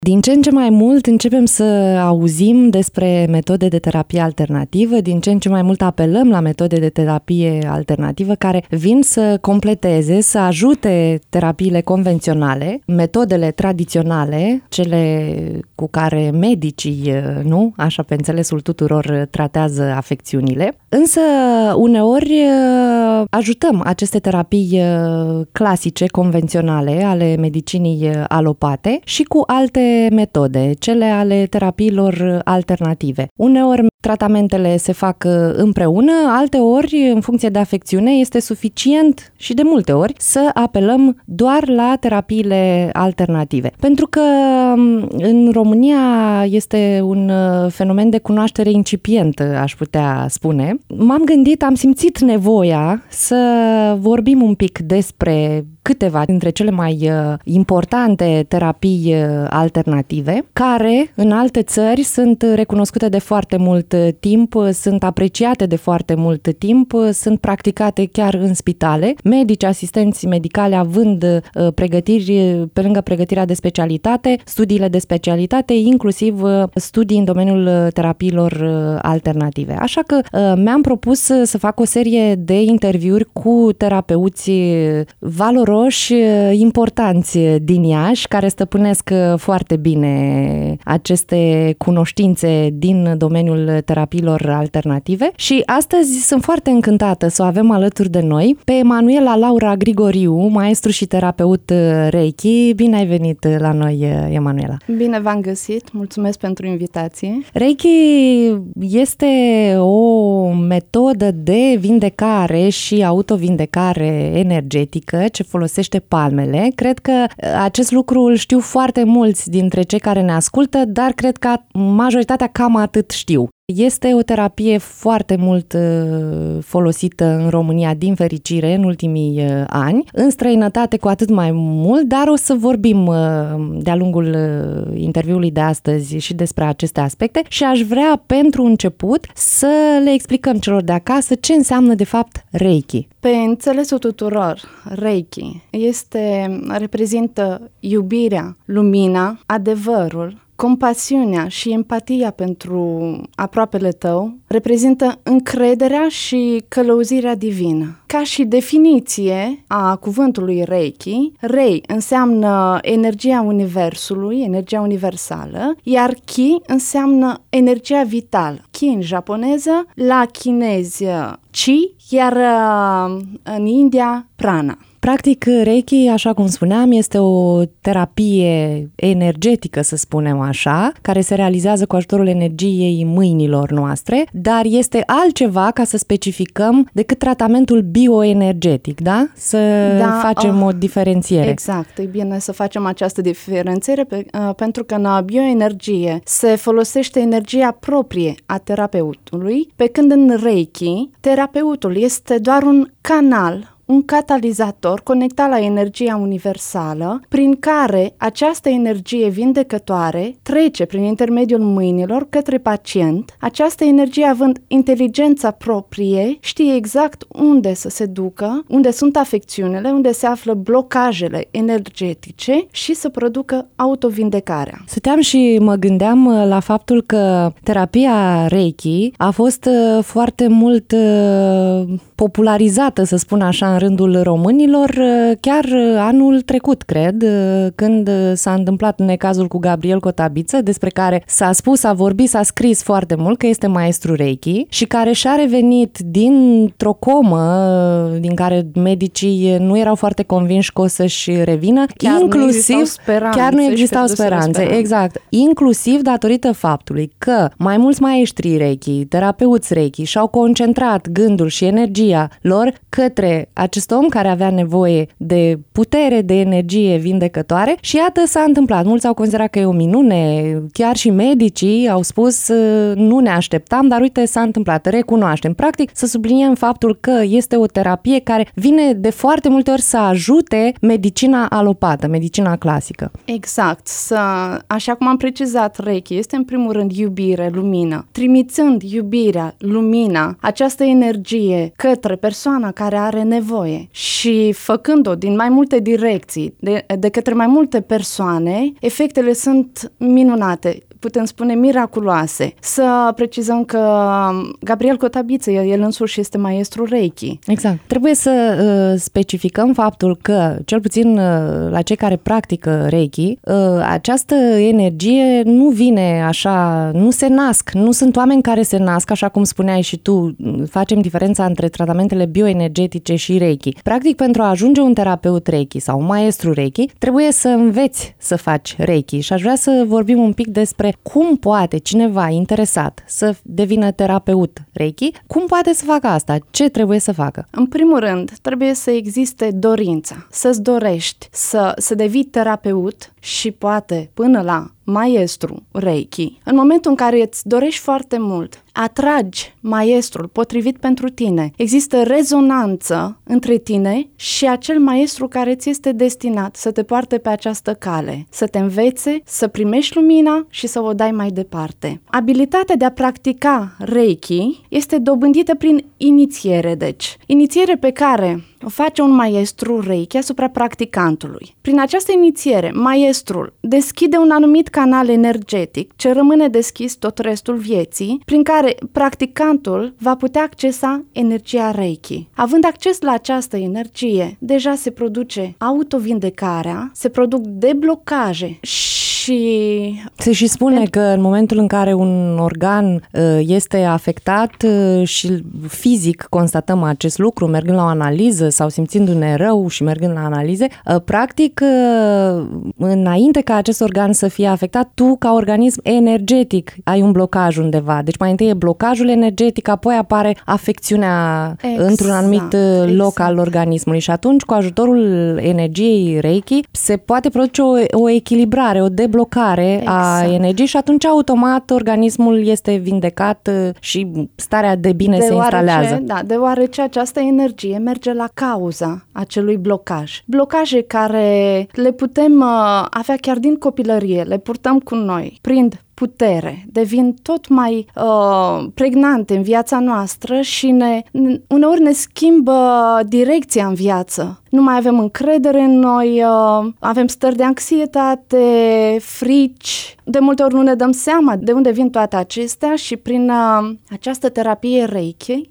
Din ce în ce mai mult începem să auzim despre metode de terapie alternativă, din ce în ce mai mult apelăm la metode de terapie alternativă care vin să completeze, să ajute terapiile convenționale, metodele tradiționale, cele cu care medicii, nu, așa pe înțelesul tuturor, tratează afecțiunile. Însă uneori ajutăm aceste terapii clasice, convenționale, ale medicinii alopate și cu alte metode, cele ale terapiilor alternative. Uneori tratamentele se fac împreună, alteori, în funcție de afecțiune, este suficient și de multe ori să apelăm doar la terapiile alternative. Pentru că în România este un fenomen de cunoaștere incipient, aș putea spune. M-am gândit, am simțit nevoia să vorbim un pic despre câteva dintre cele mai importante terapii alternative, care în alte țări sunt recunoscute de foarte mult timp, sunt apreciate de foarte mult timp, sunt practicate chiar în spitale. Medici, asistenți medicali având pregătiri, pe lângă pregătirea de specialitate, studiile de specialitate, inclusiv studii în domeniul terapiilor alternative. Așa că mi-am propus să fac o serie de interviuri cu terapeuți valoroși, importanți din Iași, care stăpânesc foarte bine aceste cunoștințe din domeniul terapiilor alternative și astăzi sunt foarte încântată să o avem alături de noi pe Emanuela Laura Grigoriu, maestru și terapeut Reiki. Bine ai venit la noi, Emanuela! Bine v-am găsit, mulțumesc pentru invitație. Reiki este o metodă de vindecare și autovindecare energetică ce folosește palmele. Cred că acest lucru îl știu foarte mulți dintre cei care ne ascultă, dar cred că majoritatea cam atât știu. Este o terapie foarte mult folosită în România, din fericire, în ultimii ani, în străinătate cu atât mai mult, dar o să vorbim de-a lungul interviului de astăzi și despre aceste aspecte și aș vrea pentru început să le explicăm celor de acasă ce înseamnă de fapt Reiki. Pe înțelesul tuturor, Reiki reprezintă iubirea, lumina, adevărul, compasiunea și empatia pentru aproapele tău, reprezintă încrederea și călăuzirea divină. Ca și definiție a cuvântului Reiki, Rei înseamnă energia universului, energia universală, iar Ki înseamnă energia vitală. Ki în japoneză, la chinezi Chi, iar în India Prana. Practic, Reiki, așa cum spuneam, este o terapie energetică, să spunem așa, care se realizează cu ajutorul energiei mâinilor noastre, dar este altceva, ca să specificăm, decât tratamentul bioenergetic, da? Să facem o diferențiere. Exact, e bine să facem această diferențiere pentru că în bioenergie se folosește energia proprie a terapeutului, pe când în Reiki, terapeutul este doar un canal, un catalizator conectat la energia universală, prin care această energie vindecătoare trece prin intermediul mâinilor către pacient. Această energie, având inteligența proprie, știe exact unde să se ducă, unde sunt afecțiunile, unde se află blocajele energetice și să producă autovindecarea. Stăteam și mă gândeam la faptul că terapia Reiki a fost foarte mult popularizată, să spun așa, în rândul românilor, chiar anul trecut, cred, când s-a întâmplat necazul cu Gabriel Cotabiță, despre care s-a spus, s-a vorbit, s-a scris foarte mult că este maestru Reiki și care și-a revenit dintr-o comă din care medicii nu erau foarte convinși că o să-și revină, chiar nu existau speranțe, exact, inclusiv datorită faptului că mai mulți maestri Reiki, terapeuți Reiki și-au concentrat gândul și energia lor către acest om care avea nevoie de putere, de energie vindecătoare și iată s-a întâmplat. Mulți au considerat că e o minune, chiar și medicii au spus nu ne așteptam, dar uite s-a întâmplat, recunoaștem. Practic să subliniem faptul că este o terapie care vine de foarte multe ori să ajute medicina alopată, medicina clasică. Exact, așa cum am precizat, Reiki este în primul rând iubire, lumină. Trimițând iubirea, lumina, această energie către persoana care are nevoie nevoie. Și făcând-o din mai multe direcții, de către mai multe persoane, efectele sunt minunate. Putem spune miraculoase. Să precizăm că Gabriel Cotabiță, el însuși este maestru Reiki. Exact. Trebuie să specificăm faptul că, cel puțin la cei care practică Reiki, această energie nu vine așa, nu se nasc. Nu sunt oameni care se nasc, așa cum spuneai și tu, facem diferența între tratamentele bioenergetice și Reiki. Practic, pentru a ajunge un terapeut Reiki sau un maestru Reiki, trebuie să înveți să faci Reiki. Și aș vrea să vorbim un pic despre cum poate cineva interesat să devină terapeut Reiki, cum poate să facă asta? Ce trebuie să facă? În primul rând, trebuie să existe dorința, să-ți dorești să devii terapeut și poate până la maestru Reiki. În momentul în care îți dorești foarte mult, atragi maestrul potrivit pentru tine. Există rezonanță între tine și acel maestru care ți este destinat să te poarte pe această cale, să te învețe, să primești lumina și să o dai mai departe. Abilitatea de a practica Reiki este dobândită prin inițiere, deci. Inițiere pe care o face un maestru Reiki asupra practicantului. Prin această inițiere, maestrul deschide un anumit canal energetic ce rămâne deschis tot restul vieții, prin care practicantul va putea accesa energia Reiki. Având acces la această energie, deja se produce autovindecarea, se produc deblocaje și... Se și spune că în momentul în care un organ este afectat și fizic constatăm acest lucru, mergând la o analiză sau simțindu-ne rău și mergând la analize, practic, înainte ca acest organ să fie afectat, tu, ca organism energetic, ai un blocaj undeva. Deci mai întâi e blocajul energetic, apoi apare afecțiunea într-un anumit loc al organismului și atunci, cu ajutorul energiei Reiki, se poate produce o echilibrare, o deblocare a energiei și atunci automat organismul este vindecat și starea de bine se instalează. Da, deoarece această energie merge la cauza acelui blocaj. Blocaje care le putem avea chiar din copilărie, le purtăm cu noi, prind putere, devin tot mai pregnante în viața noastră și uneori ne schimbă direcția în viață. Nu mai avem încredere în noi, avem stări de anxietate, frici. De multe ori nu ne dăm seama de unde vin toate acestea și prin această terapie Reiki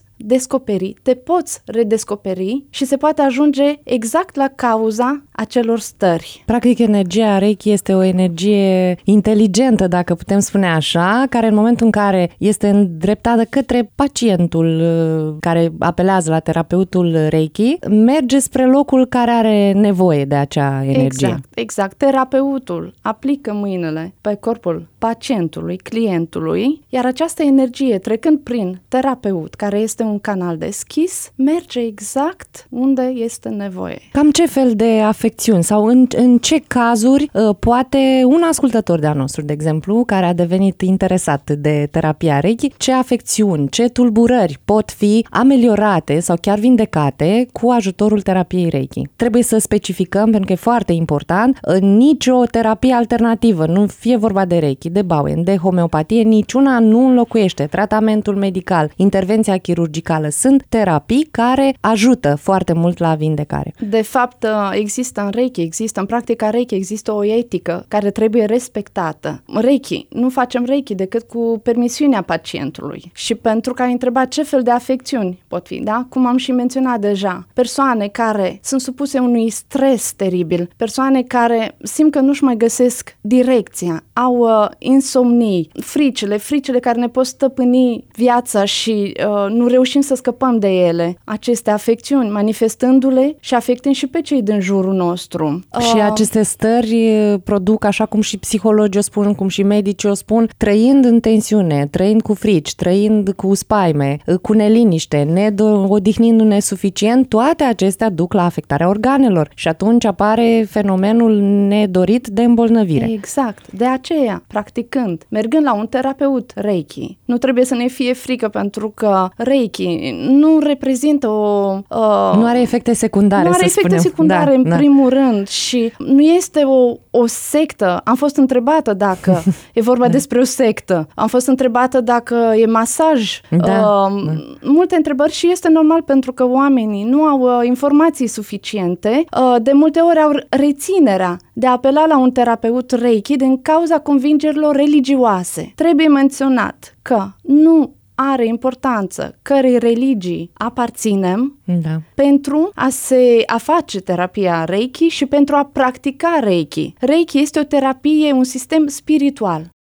te poți redescoperi și se poate ajunge exact la cauza acelor stări. Practic, energia Reiki este o energie inteligentă, dacă putem spune așa, care în momentul în care este îndreptată către pacientul care apelează la terapeutul Reiki, merge spre locul care are nevoie de acea energie. Exact. Terapeutul aplică mâinile pe corpul pacientului, clientului, iar această energie, trecând prin terapeut, care este un canal deschis, merge exact unde este nevoie. Cam ce fel de afecțiuni sau în ce cazuri poate un ascultător de-al nostru, de exemplu, care a devenit interesat de terapia Reiki, ce afecțiuni, ce tulburări pot fi ameliorate sau chiar vindecate cu ajutorul terapiei Reiki? Trebuie să specificăm, pentru că e foarte important, nicio terapie alternativă, nu fie vorba de Reiki, de Bowen, de homeopatie, niciuna nu înlocuiește tratamentul medical, intervenția chirurgicală. Sunt terapii care ajută foarte mult la vindecare. De fapt, există în Reiki, în practica Reiki, există o etică care trebuie respectată. Reiki, nu facem Reiki decât cu permisiunea pacientului. Și pentru că ai întrebat ce fel de afecțiuni pot fi, da? Cum am și menționat deja, persoane care sunt supuse unui stres teribil, persoane care simt că nu-și mai găsesc direcția, au insomnii, fricile care ne pot stăpâni viața și nu reușim să scăpăm de ele. Aceste afecțiuni manifestându-le și afectând și pe cei din jurul nostru. Și aceste stări produc, așa cum și psihologii o spun, cum și medicii o spun, trăind în tensiune, trăind cu frici, trăind cu spaime, cu neliniște, odihnindu-ne suficient, toate acestea duc la afectarea organelor și atunci apare fenomenul nedorit de îmbolnăvire. Exact. De aceea, practicând, mergând la un terapeut Reiki, nu trebuie să ne fie frică pentru că Reiki Reiki nu reprezintă nu are efecte secundare, nu are efecte secundare, în primul rând, și nu este o sectă. Am fost întrebată dacă e vorba despre o sectă. Am fost întrebată dacă e masaj. Multe întrebări și este normal pentru că oamenii nu au informații suficiente. De multe ori au reținerea de a apela la un terapeut Reiki din cauza convingerilor religioase. Trebuie menționat că nu are importanță cărei religii aparținem pentru a face terapia Reiki și pentru a practica Reiki. Reiki este o terapie, un sistem spiritual.